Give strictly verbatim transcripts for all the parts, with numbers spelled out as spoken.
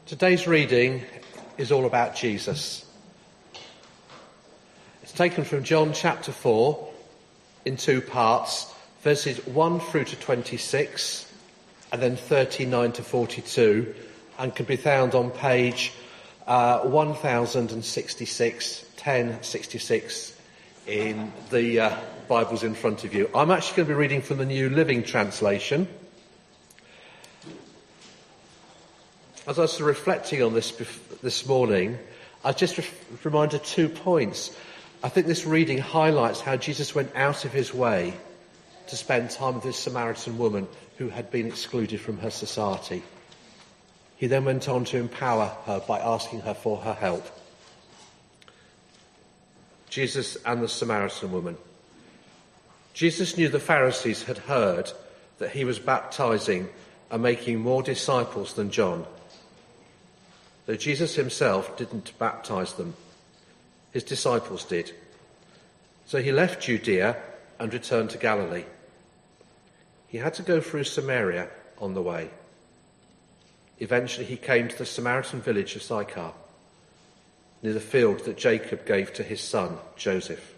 Today's reading is all about Jesus. It's taken from John chapter four in two parts, verses one through to twenty-six and then thirty-nine to forty-two, and can be found on page uh, one thousand sixty-six, ten sixty-six in the uh, Bibles in front of you. I'm actually going to be reading from the New Living Translation. As I was reflecting on this this morning, I just re- reminded two points. I think this reading highlights how Jesus went out of his way to spend time with this Samaritan woman who had been excluded from her society. He then went on to empower her by asking her for her help. Jesus and the Samaritan woman. Jesus knew the Pharisees had heard that he was baptizing and making more disciples than John. Though Jesus himself didn't baptize them, his disciples did. So he left Judea and returned to Galilee. He had to go through Samaria on the way. Eventually he came to the Samaritan village of Sychar, near the field that Jacob gave to his son Joseph.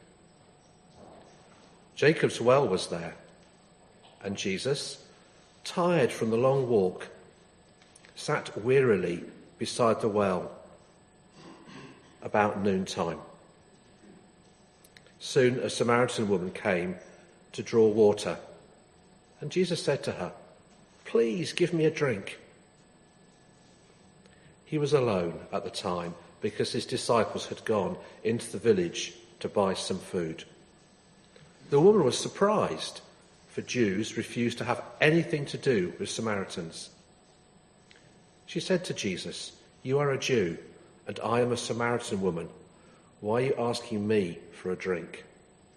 Jacob's well was there, and Jesus, tired from the long walk, sat wearily beside the well about noontime. Soon a Samaritan woman came to draw water, and Jesus said to her, "Please give me a drink." He was alone at the time because his disciples had gone into the village to buy some food. The woman was surprised, for Jews refused to have anything to do with Samaritans. She said to Jesus, "You are a Jew, and I am a Samaritan woman. Why are you asking me for a drink?"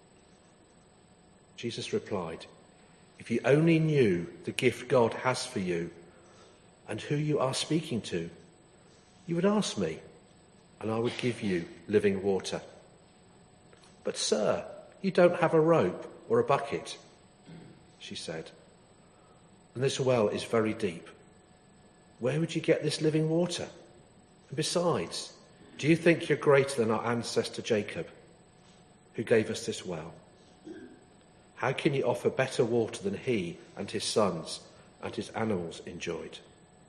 Jesus replied, "If you only knew the gift God has for you and who you are speaking to, you would ask me, and I would give you living water. But, sir, you don't have a rope or a bucket," she said, "and this well is very deep. Where would you get this living water? And besides, do you think you're greater than our ancestor Jacob, who gave us this well? How can you offer better water than he and his sons and his animals enjoyed?"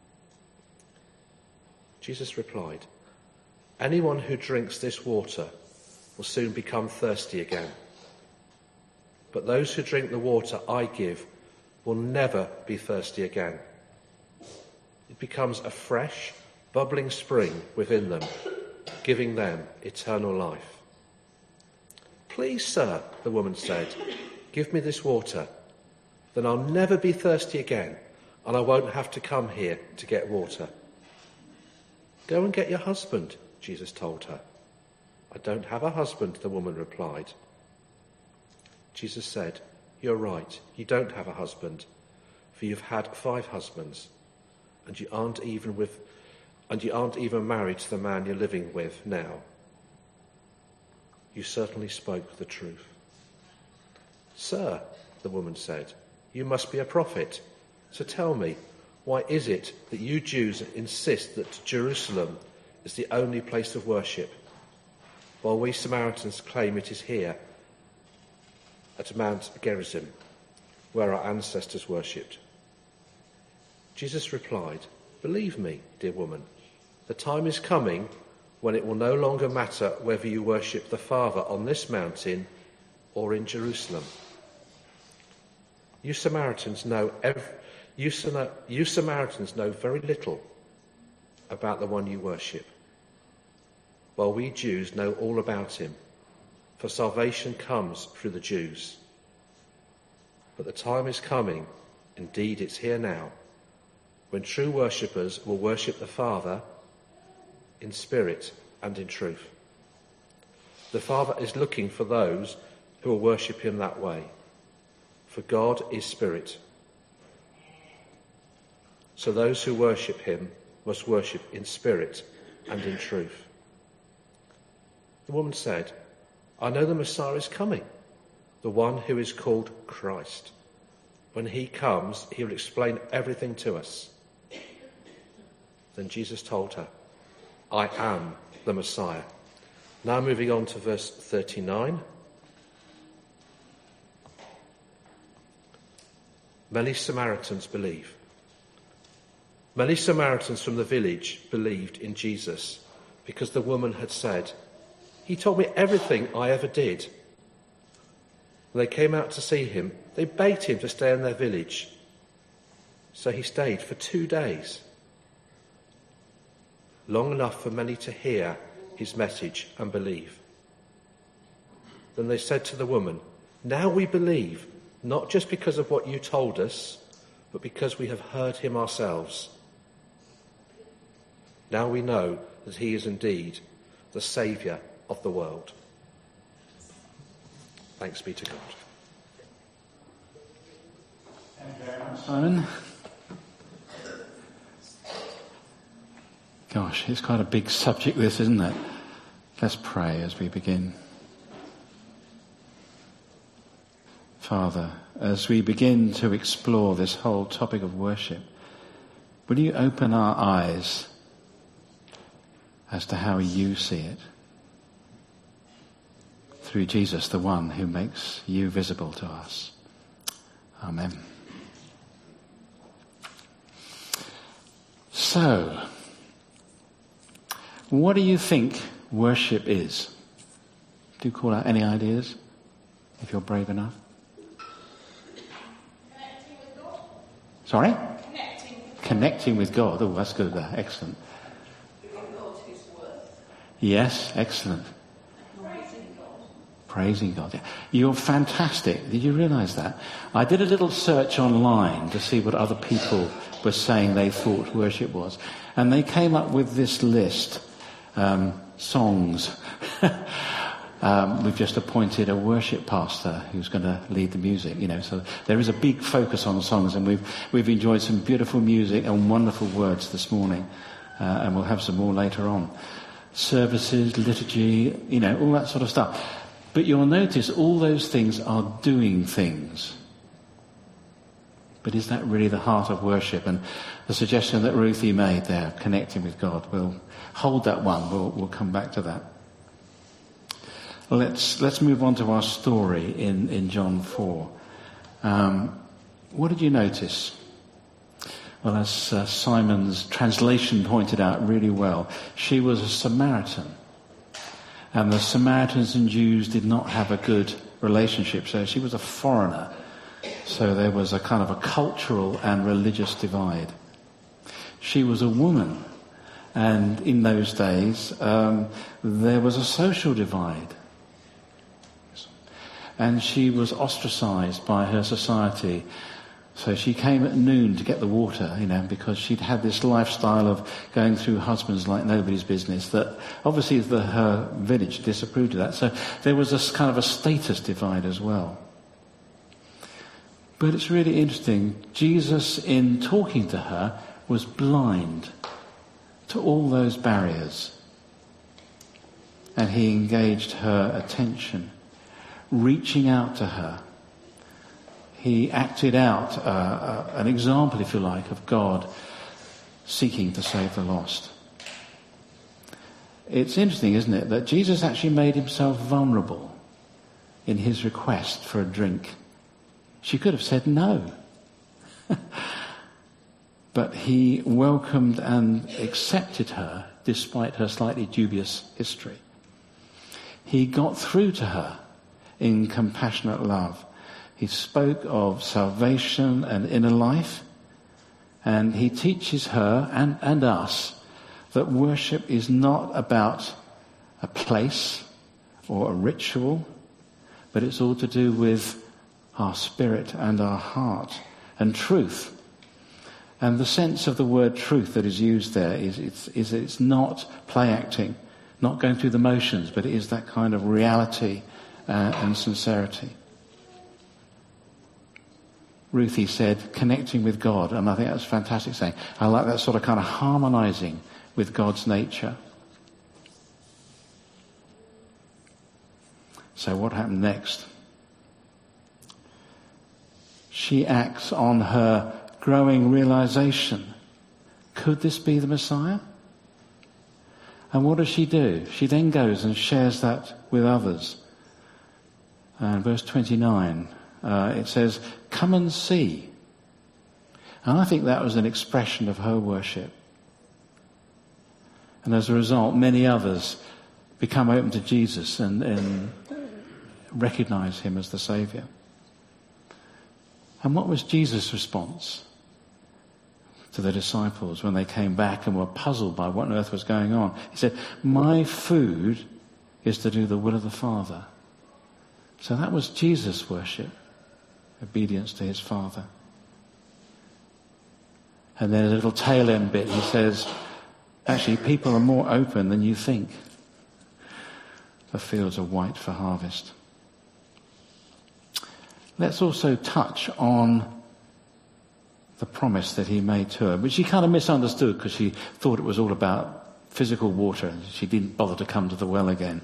Jesus replied, "Anyone who drinks this water will soon become thirsty again. But those who drink the water I give will never be thirsty again. It becomes a fresh, bubbling spring within them, giving them eternal life." "Please, sir," the woman said, "give me this water. Then I'll never be thirsty again, and I won't have to come here to get water." "Go and get your husband," Jesus told her. "I don't have a husband," the woman replied. Jesus said, "You're right, you don't have a husband, for you've had five husbands, and you aren't even with, and you aren't even married to the man you're living with now. You certainly spoke the truth." "Sir," the woman said, "you must be a prophet. So tell me, why is it that you Jews insist that Jerusalem is the only place of worship, while we Samaritans claim it is here at Mount Gerizim, where our ancestors worshipped?" Jesus replied, "Believe me, dear woman, the time is coming when it will no longer matter whether you worship the Father on this mountain or in Jerusalem. You Samaritans know every, you, you Samaritans know very little about the one you worship, while we Jews know all about him, for salvation comes through the Jews. But the time is coming, indeed it's here now, when true worshippers will worship the Father in spirit and in truth. The Father is looking for those who will worship him that way, for God is spirit. So those who worship him must worship in spirit and in truth." The woman said, "I know the Messiah is coming, the one who is called Christ. When he comes, he will explain everything to us." Then Jesus told her, I am the Messiah. Now moving on to verse thirty-nine. Many Samaritans believe. Many Samaritans from the village believed in Jesus because the woman had said, he told me everything I ever did. When they came out to see him, they begged him to stay in their village. So he stayed for two days, long enough for many to hear his message and believe. Then they said to the woman, now we believe, not just because of what you told us, but because we have heard him ourselves. Now we know that he is indeed the Saviour of the world. Thanks be to God. Thank you very much, Simon. Gosh, it's quite a big subject, this, isn't it? Let's pray as we begin. Father, as we begin to explore this whole topic of worship, will you open our eyes as to how you see it? Through Jesus, the one who makes you visible to us. Amen. So, what do you think worship is? Do you call out any ideas, if you're brave enough? Connecting with God. Sorry? Connecting with God. Connecting with God. Oh, that's good there. Excellent. Giving God his worth. Yes, excellent. Praising God. Praising God. Yeah. You're fantastic. Did you realise that? I did a little search online to see what other people were saying they thought worship was. And they came up with this list. Um, songs. um, we've just appointed a worship pastor who's going to lead the music, you know, so there is a big focus on songs, and we've we've enjoyed some beautiful music and wonderful words this morning, uh, and we'll have some more later on. Services, liturgy, you know, all that sort of stuff. But you'll notice all those things are doing things. But is that really the heart of worship? And the suggestion that Ruthie made there, connecting with God, we'll hold that one. We'll, we'll come back to that. Let's let's move on to our story in, in John four. Um, what did you notice? Well, as uh, Simon's translation pointed out really well, she was a Samaritan. And the Samaritans and Jews did not have a good relationship, so she was a foreigner. So there was a kind of a cultural and religious divide. She was a woman, and in those days um, there was a social divide. And she was ostracized by her society. So she came at noon to get the water, you know, because she'd had this lifestyle of going through husbands like nobody's business that obviously the, her village disapproved of that. So there was this kind of a status divide as well. But it's really interesting. Jesus, in talking to her, was blind to all those barriers. And he engaged her attention, reaching out to her. He acted out uh, uh, an example, if you like, of God seeking to save the lost. It's interesting, isn't it, that Jesus actually made himself vulnerable in his request for a drink. She could have said no. But he welcomed and accepted her despite her slightly dubious history. He got through to her in compassionate love. He spoke of salvation and inner life, and he teaches her and, and us that worship is not about a place or a ritual, but it's all to do with our spirit and our heart and truth. And the sense of the word truth that is used there is it's, is it's not play acting, not going through the motions, but it is that kind of reality uh, and sincerity. Ruthie said, connecting with God, and I think that's fantastic saying. I like that sort of kind of harmonizing with God's nature. So what happened next? She acts on her growing realization Could this be the Messiah? And what does she do? She then goes and shares that with others. And verse twenty-nine, uh, it says, "Come and see." And I think that was an expression of her worship. And as a result, many others become open to Jesus and, and recognize him as the Saviour. And what was Jesus' response to the disciples when they came back and were puzzled by what on earth was going on? He said, "My food is to do the will of the Father." So that was Jesus' worship, obedience to his Father. And then a little tail end bit, he says, actually, people are more open than you think. The fields are white for harvest. Let's also touch on the promise that he made to her, which she kind of misunderstood because she thought it was all about physical water. She didn't bother to come to the well again.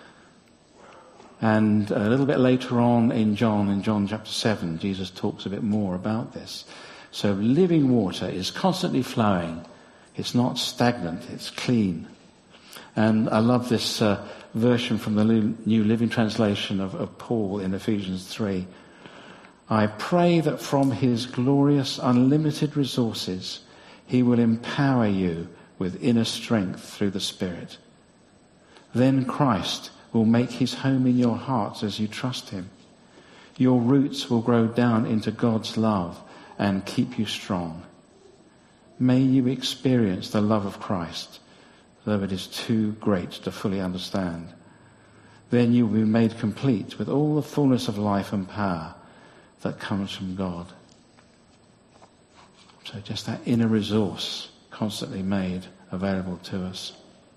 And a little bit later on in John, in John chapter seven, Jesus talks a bit more about this. So living water is constantly flowing. It's not stagnant, it's clean. And I love this uh, version from the New Living Translation of, of Paul in Ephesians three. "I pray that from his glorious, unlimited resources, he will empower you with inner strength through the Spirit. Then Christ will make his home in your hearts as you trust him. Your roots will grow down into God's love and keep you strong. May you experience the love of Christ, though it is too great to fully understand. Then you will be made complete with all the fullness of life and power that comes from God." So just that inner resource constantly made available to us.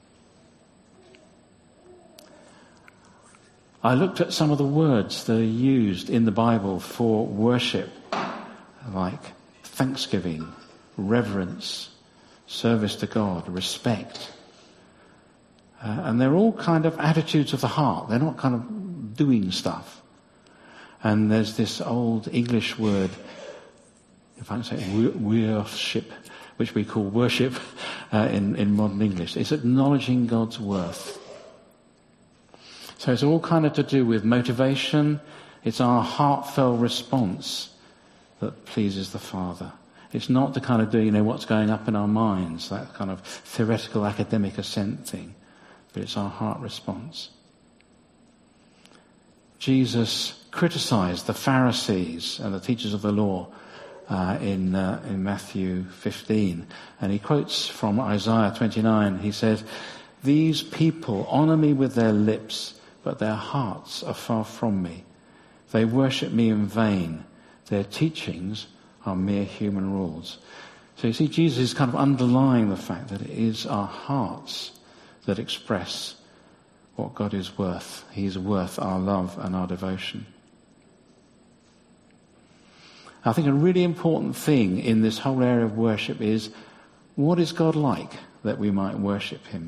I looked at some of the words that are used in the Bible for worship, like thanksgiving, reverence, service to God, respect. Uh, and they're all kind of attitudes of the heart. They're not kind of doing stuff. And there's this old English word, if I can say worship, which we call worship uh, in, in modern English. It's acknowledging God's worth. So it's all kind of to do with motivation. It's our heartfelt response that pleases the Father. It's not the kind of doing, you know, what's going up in our minds, that kind of theoretical academic assent thing, but it's our heart response. Jesus criticized the Pharisees and the teachers of the law uh, in uh, in Matthew fifteen, and he quotes from Isaiah twenty-nine. He says, "These people honor me with their lips, but their hearts are far from me. They worship me in vain. Their teachings are mere human rules." So you see, Jesus is kind of underlying the fact that it is our hearts that express what God is worth. He's worth our love and our devotion. I think a really important thing in this whole area of worship is, what is God like that we might worship him?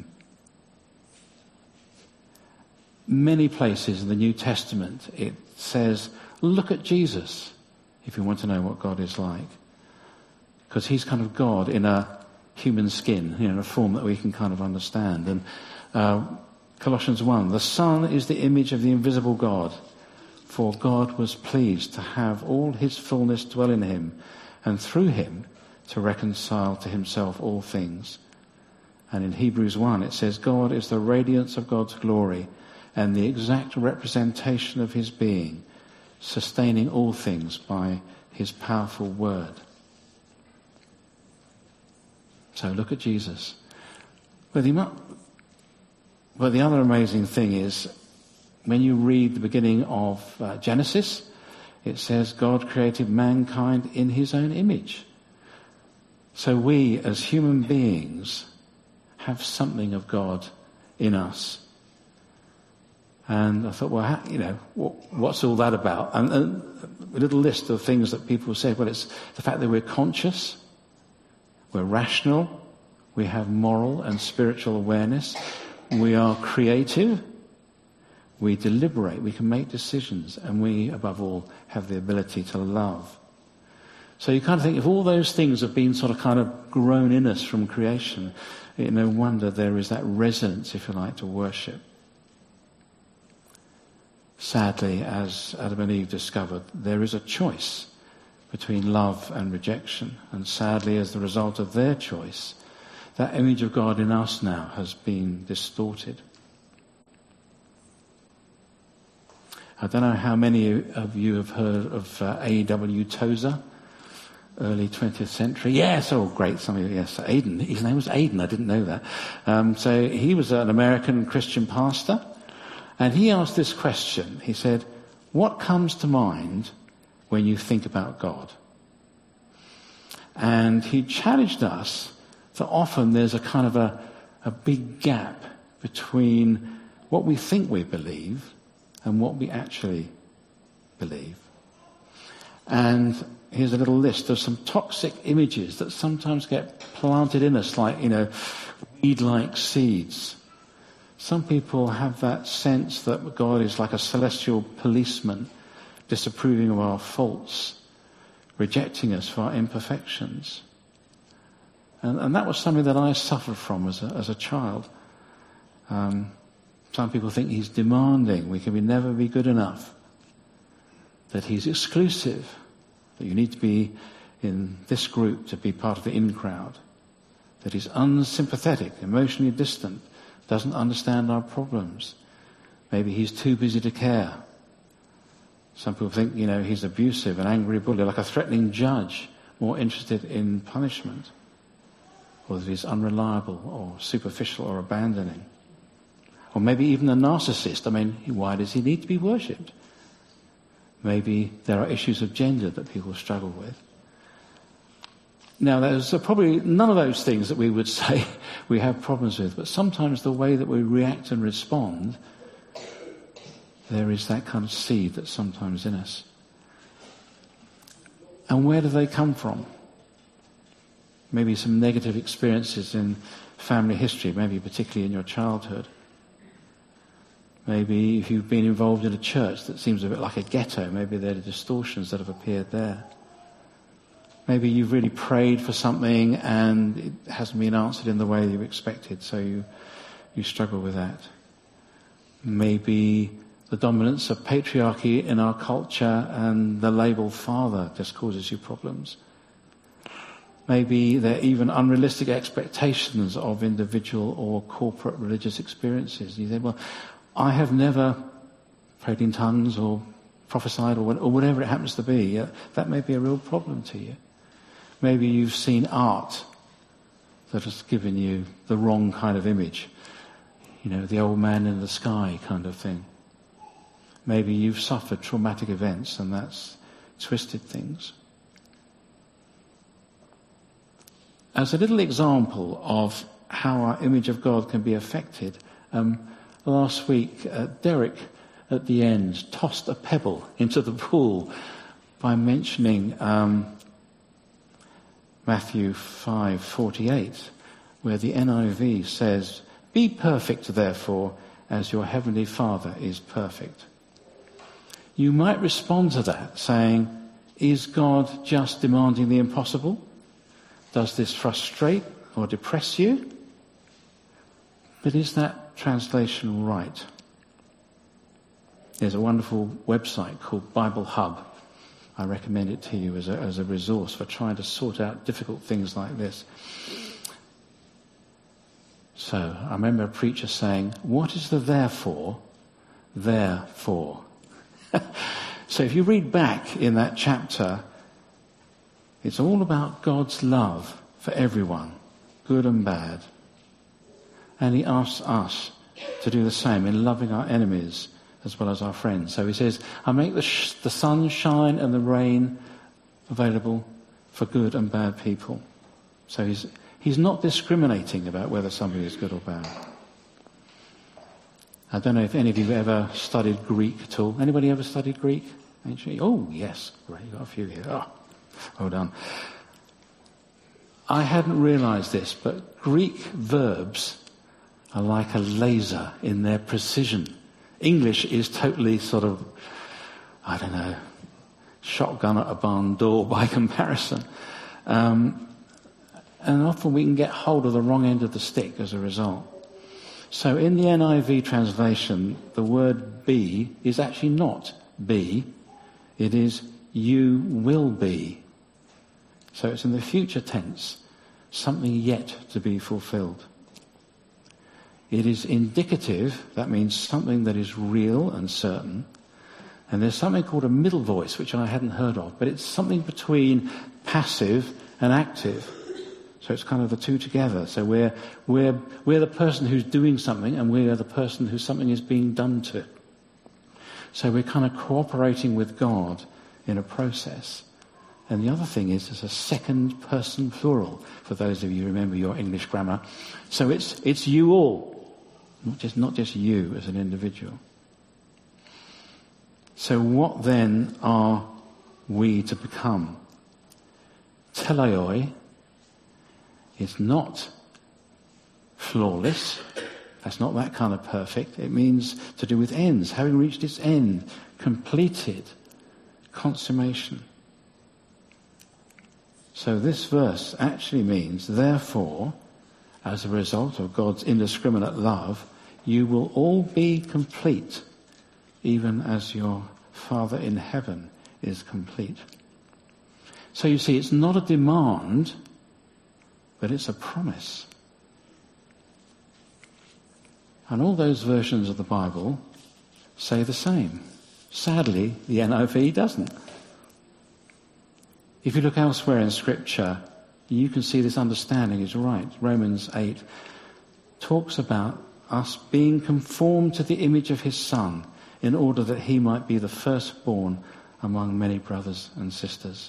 Many places in the New Testament it says, look at Jesus if you want to know what God is like. Because he's kind of God in a human skin, you know, in a form that we can kind of understand. And uh, Colossians one, "The Son is the image of the invisible God, for God was pleased to have all his fullness dwell in him, and through him to reconcile to himself all things." And in Hebrews one it says, "God is the radiance of God's glory and the exact representation of his being, sustaining all things by his powerful word." So look at Jesus. But the, but the other amazing thing is, when you read the beginning of uh, Genesis, it says God created mankind in his own image. So we, as human beings, have something of God in us. And I thought, well, how, you know, what, what's all that about? And, and a little list of things that people say. Well, it's the fact that we're conscious, we're rational, we have moral and spiritual awareness, we are creative, we deliberate, we can make decisions, and we, above all, have the ability to love. So you kind of think if all those things have been sort of kind of grown in us from creation, it, no wonder there is that resonance, if you like, to worship. Sadly, as Adam and Eve discovered, there is a choice between love and rejection. And sadly, as the result of their choice, that image of God in us now has been distorted. I don't know how many of you have heard of uh, A W Tozer, early twentieth century. Yes, oh great, some of you, yes, Aidan. His name was Aidan, I didn't know that. Um, so he was an American Christian pastor, and he asked this question. He said, what comes to mind when you think about God? And he challenged us that often there's a kind of a, a big gap between what we think we believe and what we actually believe. And here's a little list of some toxic images that sometimes get planted in us like, you know, weed-like seeds. Some people have that sense that God is like a celestial policeman, disapproving of our faults, rejecting us for our imperfections. And, and that was something that I suffered from as a, as a child. Um, some people think he's demanding, we can be, never be good enough, that he's exclusive, that you need to be in this group to be part of the in crowd, that he's unsympathetic, emotionally distant, doesn't understand our problems. Maybe he's too busy to care. Some people think, you know, he's abusive, an angry bully, like a threatening judge, more interested in punishment, or that he's unreliable or superficial or abandoning. Or maybe even a narcissist. I mean, why does he need to be worshipped? Maybe there are issues of gender that people struggle with. Now, there's probably none of those things that we would say we have problems with, but sometimes the way that we react and respond, there is that kind of seed that's sometimes in us. And where do they come from? Maybe some negative experiences in family history, maybe particularly in your childhood. Maybe if you've been involved in a church that seems a bit like a ghetto, maybe there are distortions that have appeared there. Maybe you've really prayed for something and it hasn't been answered in the way you expected, so you, you struggle with that. Maybe the dominance of patriarchy in our culture and the label father just causes you problems. Maybe there are even unrealistic expectations of individual or corporate religious experiences. You say, well, I have never prayed in tongues or prophesied or, or whatever it happens to be. Uh, that may be a real problem to you. Maybe you've seen art that has given you the wrong kind of image. You know, the old man in the sky kind of thing. Maybe you've suffered traumatic events and that's twisted things. As a little example of how our image of God can be affected, um, last week uh, Derek at the end tossed a pebble into the pool by mentioning um, Matthew five forty-eight, where the N I V says, "Be perfect, therefore, as your heavenly Father is perfect." You might respond to that saying, is God just demanding the impossible? Does this frustrate or depress you? But is that translation right? There's a wonderful website called Bible Hub. I recommend it to you as a, as a resource for trying to sort out difficult things like this. So I remember a preacher saying, what is the therefore? Therefore. So if you read back in that chapter, it's all about God's love for everyone, good and bad. And he asks us to do the same in loving our enemies as well as our friends. So he says, I make the, sh- the sun shine and the rain available for good and bad people. So he's, he's not discriminating about whether somebody is good or bad. I don't know if any of you ever studied Greek at all. Anybody ever studied Greek? Oh, yes. Great, you've got a few here. Oh, well done. I hadn't realized this, but Greek verbs are like a laser in their precision. English is totally sort of, I don't know, shotgun at a barn door by comparison. Um, and often we can get hold of the wrong end of the stick as a result. So in the N I V translation, the word be is actually not be. It is you will be. So it's in the future tense, something yet to be fulfilled. It is indicative, that means something that is real and certain. And there's something called a middle voice, which I hadn't heard of, but it's something between passive and active. So it's kind of the two together. So we're, we're, we're the person who's doing something, and we're the person who something is being done to. So we're kind of cooperating with God in a process. And the other thing is there's a second person plural, for those of you who remember your English grammar. So it's, it's you all, not just, not just you as an individual. So what then are we to become? Teleioi is not flawless. That's not that kind of perfect. It means to do with ends, having reached its end, completed, consummation. So this verse actually means, therefore, as a result of God's indiscriminate love, you will all be complete, even as your Father in heaven is complete. So you see, it's not a demand, but it's a promise. And all those versions of the Bible say the same. Sadly, the N I V doesn't. If you look elsewhere in Scripture, you can see this understanding is right. Romans eight talks about us being conformed to the image of his Son in order that he might be the firstborn among many brothers and sisters.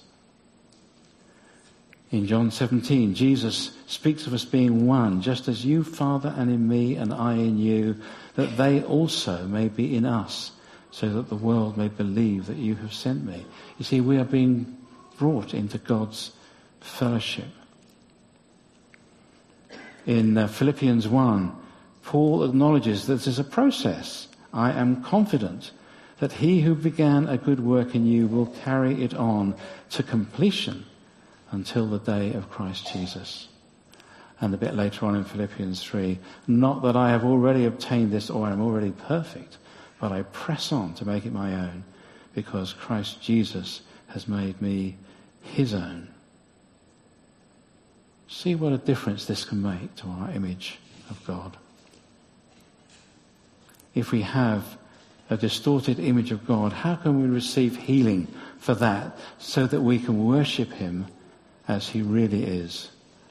In John seventeen, Jesus speaks of us being one, just as you, Father, and in me, and I in you, that they also may be in us, so that the world may believe that you have sent me. You see, we are being brought into God's fellowship. In uh, Philippians one, Paul acknowledges that there's a process. I am confident that he who began a good work in you will carry it on to completion until the day of Christ Jesus. And a bit later on in Philippians three, not that I have already obtained this or I am already perfect, but I press on to make it my own, because Christ Jesus has made me his own. See what a difference this can make to our image of God. If we have a distorted image of God, how can we receive healing for that so that we can worship him as he really is?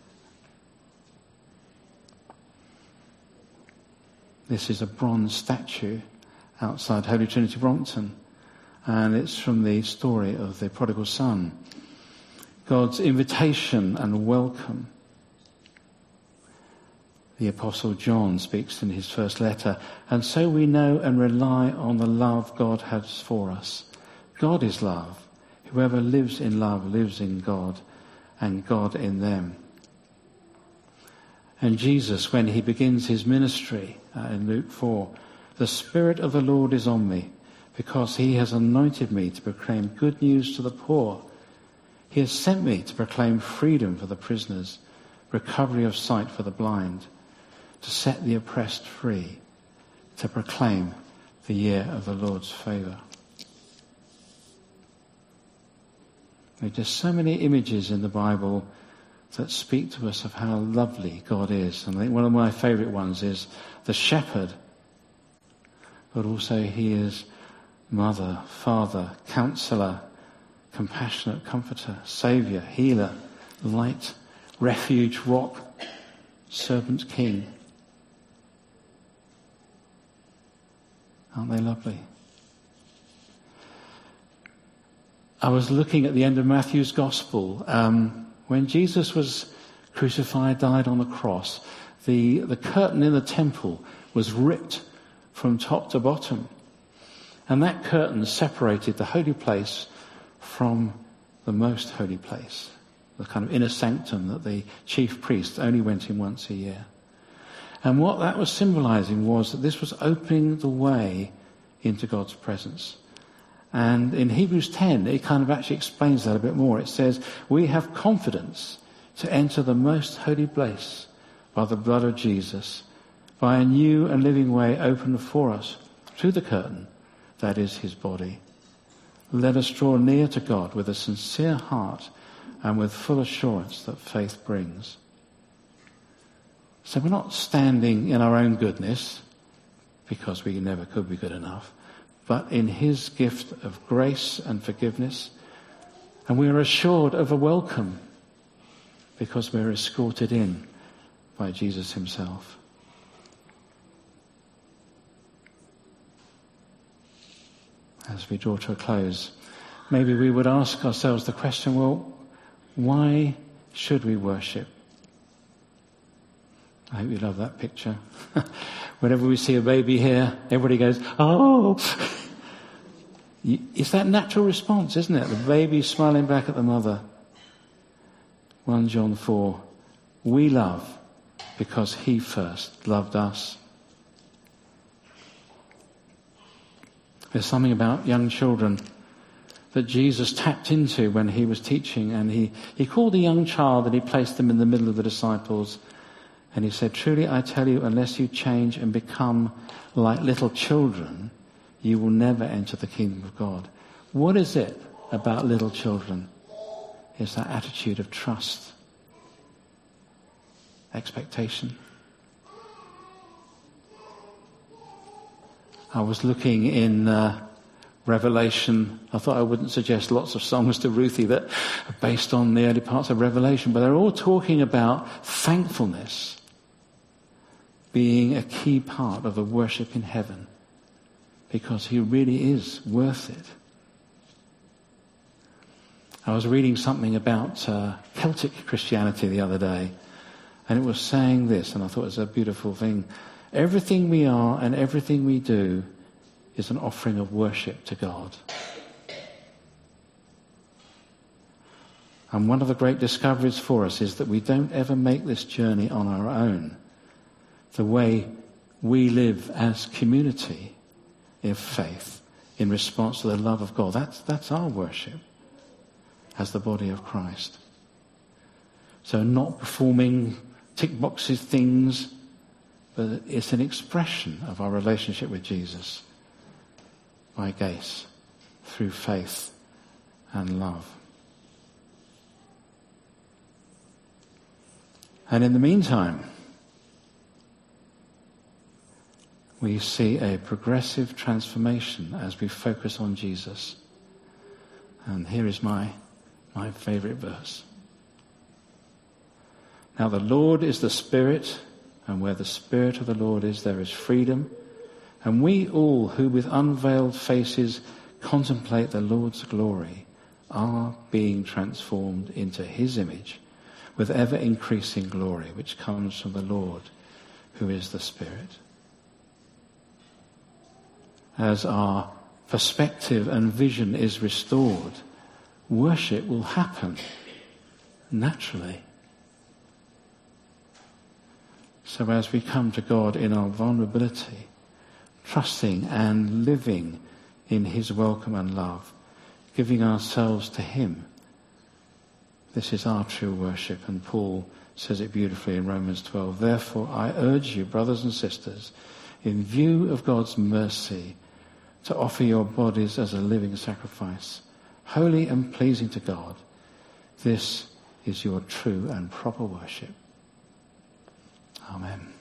This is a bronze statue outside Holy Trinity Brompton, and it's from the story of the prodigal son. God's invitation and welcome. The Apostle John speaks in his first letter, and so we know and rely on the love God has for us. God is love. Whoever lives in love lives in God, and God in them. And Jesus, when he begins his ministry uh, in Luke four, the Spirit of the Lord is on me, because he has anointed me to proclaim good news to the poor. He has sent me to proclaim freedom for the prisoners, recovery of sight for the blind, to set the oppressed free, to proclaim the year of the Lord's favour. There are just so many images in the Bible that speak to us of how lovely God is. And I think one of my favourite ones is the shepherd, but also he is mother, father, counsellor, compassionate comforter, saviour, healer, light, refuge, rock, servant king. Aren't they lovely? I was looking at the end of Matthew's Gospel. Um, when Jesus was crucified, died on the cross, the, the curtain in the temple was ripped from top to bottom. And that curtain separated the holy place from the most holy place, the kind of inner sanctum that the chief priest only went in once a year. And what that was symbolizing was that this was opening the way into God's presence. And in Hebrews ten, it kind of actually explains that a bit more. It says, we have confidence to enter the most holy place by the blood of Jesus, by a new and living way opened for us through the curtain, that is his body. Let us draw near to God with a sincere heart and with full assurance that faith brings. So we're not standing in our own goodness, because we never could be good enough, but in his gift of grace and forgiveness. And we are assured of a welcome because we're escorted in by Jesus himself. As we draw to a close, maybe we would ask ourselves the question, well, why should we worship? I hope you love that picture. Whenever we see a baby here, everybody goes, oh! It's that natural response, isn't it? The baby smiling back at the mother. First John four, we love because he first loved us. There's something about young children that Jesus tapped into when he was teaching, and he, he called a young child and he placed them in the middle of the disciples. And he said, truly I tell you, unless you change and become like little children, you will never enter the kingdom of God. What is it about little children? It's that attitude of trust, expectation. I was looking in uh, Revelation. I thought I wouldn't suggest lots of songs to Ruthie that are based on the early parts of Revelation, but they're all talking about thankfulness being a key part of the worship in heaven, because he really is worth it. I was reading something about uh, Celtic Christianity the other day, and it was saying this, and I thought it was a beautiful thing. Everything we are and everything we do is an offering of worship to God. And one of the great discoveries for us is that we don't ever make this journey on our own. The way we live as community in faith in response to the love of God, that's, that's our worship as the body of Christ. So not performing tick boxes things, but it's an expression of our relationship with Jesus by grace, through faith and love. And in the meantime, we see a progressive transformation as we focus on Jesus. And here is my, my favourite verse. Now the Lord is the Spirit, and where the Spirit of the Lord is, there is freedom. And we all who with unveiled faces contemplate the Lord's glory are being transformed into his image with ever increasing glory, which comes from the Lord, who is the Spirit. As our perspective and vision is restored, worship will happen naturally. So as we come to God in our vulnerability, trusting and living in his welcome and love, giving ourselves to him, this is our true worship. And Paul says it beautifully in Romans twelve. Therefore I urge you, brothers and sisters, in view of God's mercy, to offer your bodies as a living sacrifice, holy and pleasing to God. This is your true and proper worship. Amen.